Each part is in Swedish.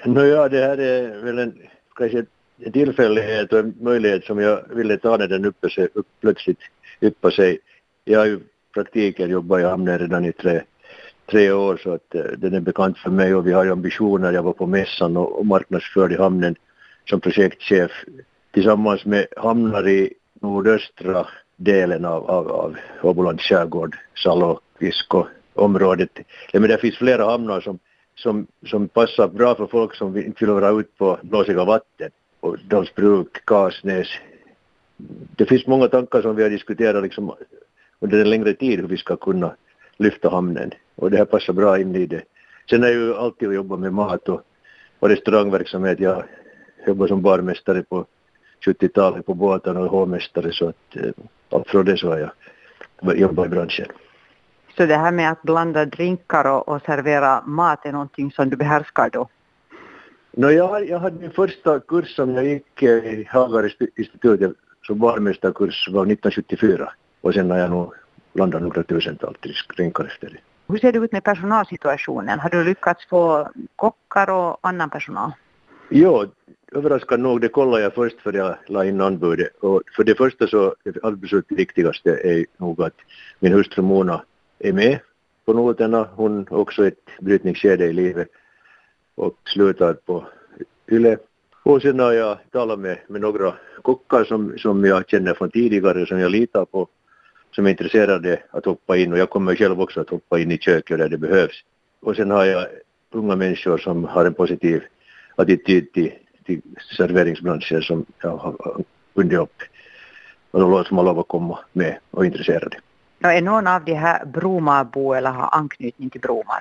Ja, det här är väl kanske en tillfällighet och en möjlighet som jag ville ta när den plötsligt yppar sig. Jag har ju praktiken jobbat i hamnen redan i tre år, så att den är bekant för mig, och vi har ju ambitioner. Jag var på mässan och marknadsförde i hamnen som projektchef tillsammans med hamnar i nordöstra delen av Åbolands skärgård, Salo, Kisko-området. Men det finns flera hamnar som passar bra för folk som inte vill vara ut på blåsiga vatten. Och Dalsbruk, Kasnäs. Det finns många tankar som vi har diskuterat liksom under en längre tid hur vi ska kunna lyfta hamnen. Och det här passar bra in i det. Sen är jag ju alltid att jobba med mat och restaurangverksamhet. Jag jobbar som barmästare på 70-talet på båtarna och hovmästare, så att allt från det så har jag jobbat i branschen. Så det här med att blanda drinkar och servera mat är någonting som du behärskar då? Jag hade min första kurs som jag gick i Hagarinstitutet som barmästarkurs var 1974. Och sen har jag nog blandat några tusental drinkar efter det. Hur ser det ut med personalsituationen? Har du lyckats få kockar och annan personal? Jo, överraskande nog, det kollade jag först för jag la in anbudet. Och för det första så det absolut viktigaste är nog att min hustru Mona är med på noterna. Hon också ett brytningsskede i livet och slutar på Yle. Och sen har jag talat med några kockar som jag känner från tidigare, som jag litar på, som är intresserade att hoppa in, och jag kommer själv också att hoppa in i köket där det behövs. Och sen har jag unga människor som har en positiv attityd till serveringsbranschen som jag har bundit upp, och de som har lov att komma med och är intresserade. Är någon av de här Bromarbo eller har anknytning till Bromar?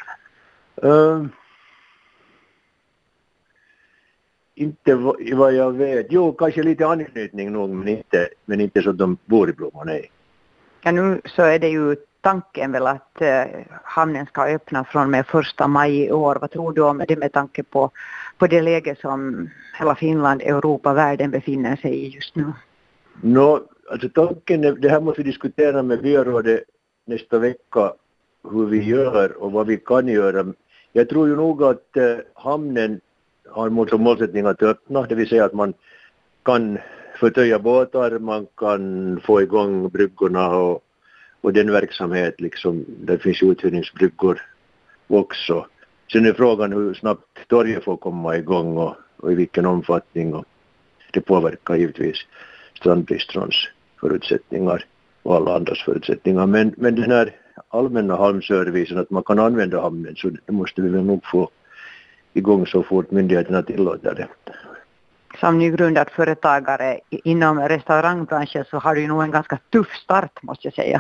Inte vad jag vet. Jo, kanske lite anknytning nog, men inte så att de bor i Bromar, nej. Ja, nu så är det ju tanken väl att hamnen ska öppna från med 1 maj i år. Vad tror du om det med tanke på det läge som hela Finland, Europa, världen befinner sig i just nu? Alltså tanken är, det här måste vi diskutera med byrådet nästa vecka, hur vi gör och vad vi kan göra. Jag tror ju nog att hamnen har som målsättning att öppna, det vill säga att man kan förtöja båtar, man kan få igång bryggorna och den verksamhet liksom, där finns uthyrningsbryggor också. Sen är frågan hur snabbt torget får komma igång och i vilken omfattning, och det påverkar givetvis strandbistrons förutsättningar och alla andras förutsättningar. Men den här allmänna hamnservicen, att man kan använda hamnen, så det måste vi väl nog få igång så fort myndigheterna tillåter det. Som nygrundad företagare inom restaurangbranschen så har du nog en ganska tuff start, måste jag säga.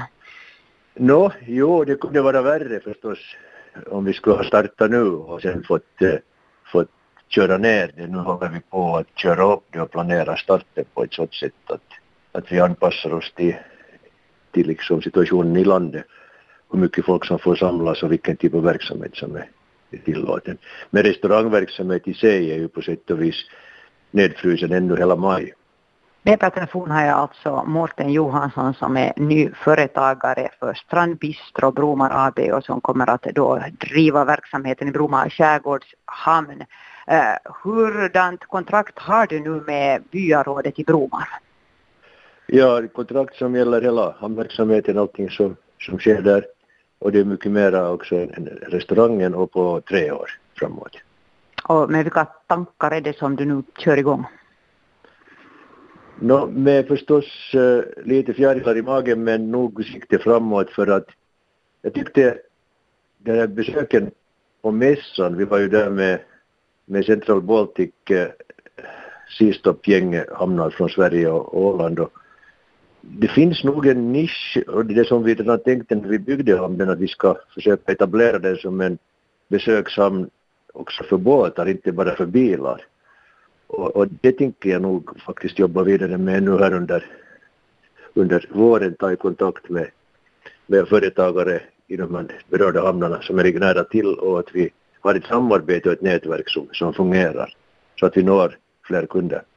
Jo, det kunde vara värre förstås om vi skulle ha startat nu och sen fått köra ner det. Nu håller vi på att köra upp det och planera starten på ett sådant sätt att vi anpassar oss till liksom situationen i landet. Hur mycket folk som får samlas och vilken typ av verksamhet som är tillåten. Men restaurangverksamhet i sig är ju på sätt och vis nedfrysen ännu hela maj. Med på telefon har jag alltså Mårten Johansson som är ny företagare för Strandbistro Bromar AB och som kommer att då driva verksamheten i Bromar skärgårdshamn. Hurdant kontrakt har du nu med byarådet i Bromar? Ja, kontrakt som gäller hela hamnverksamheten, allting som sker där. Och det är mycket mera också än restaurangen och på 3 år framåt. Och med vilka tankar är det som du nu kör igång? Med förstås lite fjärilar i magen, men nog sikte framåt, för att jag tyckte den här besöken på mässan, vi var ju där med Central Baltic Seastop-gäng hamnar från Sverige och Åland, och det finns nog en nisch, och det som vi redan tänkte när vi byggde hamnen, att vi ska försöka etablera den som en besökshamn också för båtar, inte bara för bilar. Och det tänker jag nog faktiskt jobba vidare med nu här under våren, ta i kontakt med företagare i de berörda hamnarna som är nära till, och att vi har ett samarbete och ett nätverk som fungerar så att vi når fler kunder.